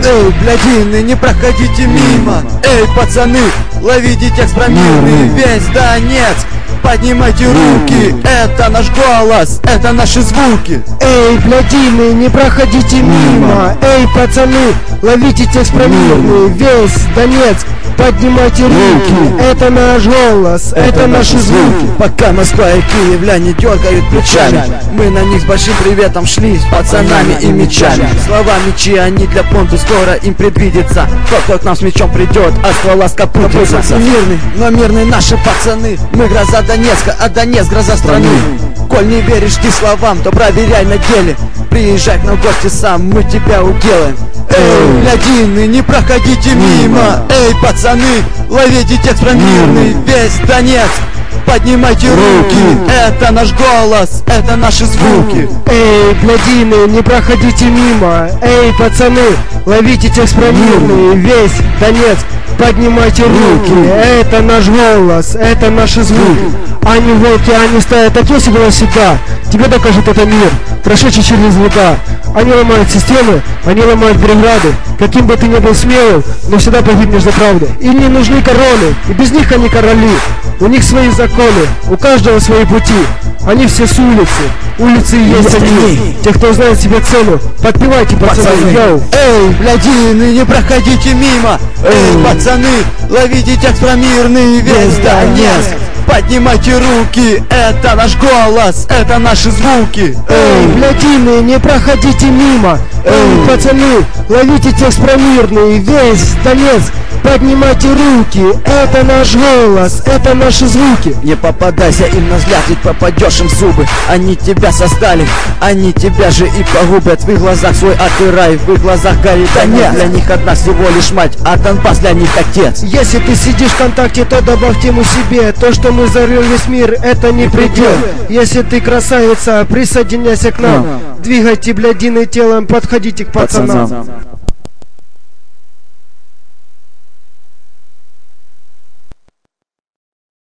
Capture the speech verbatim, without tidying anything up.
Эй, блядины, не проходите мимо. Эй, пацаны, ловите текст про мирный весь Донецк. Поднимайте руки, это наш голос, это наши звуки. Эй, блядины, не проходите мимо. Эй, пацаны, ловите текст про мирный весь Донецк. Поднимайте руки, это наш голос, это наши звуки. Пока Москва и киевляне дергают плечами, мы на них с большим приветом шли, с пацанами и мечами. Слова мечи, они для понту, скоро им предвидится. Тот, кто к нам с мечом придет, а ствола скопытится. Мирный, но мирные наши пацаны. Мы гроза Донецка, а Донецк гроза страны. Коль не веришь ты словам, то проверяй на деле. Приезжай к нам в гости сам, мы тебя уделаем. Эй, блядины, не проходите мимо. Эй, пацаны, ловите текст про мирный весь Донецк. Поднимайте руки, это наш голос, это наши звуки. Эй, блядины, не проходите мимо. Эй, пацаны, ловите текст про мирный весь Донецк. Поднимайте руки, это наш голос, это наши звуки. Они волки, они стаи, так если было всегда. Тебе докажет это мир, прошедший через века. Они ломают системы, они ломают преграды. Каким бы ты ни был смелым, но всегда погибнешь за правду. Им не нужны короны, и без них они короли. У них свои законы, у каждого свои пути. Они все с улицы, улицы и есть они. Те, кто знает себе цену, подпевайте, пацаны, йоу. Эй, блядины, не проходите мимо. Эй, пацаны, ловите текст про мирный весь Донецк. Поднимайте руки, это наш голос, это наши звуки. Эй, блядины, не проходите мимо. Эй, пацаны, ловите текст про мирный весь Донецк. Поднимайте руки, это наш голос, это наши звуки. Не попадайся им на взгляд, ведь попадешь им в зубы. Они тебя создали, они тебя же и погубят. В их глазах свой ад и рай, в их глазах горит Донецк. Для них одна всего лишь мать, а Донбасс для них отец. Если ты сидишь в ВКонтакте, то добавь тему себе. То, что мы зарыл весь мир, это не предел. Если ты красавица, присоединяйся к нам. Двигайте, блядины, телом, подходите к пацанам.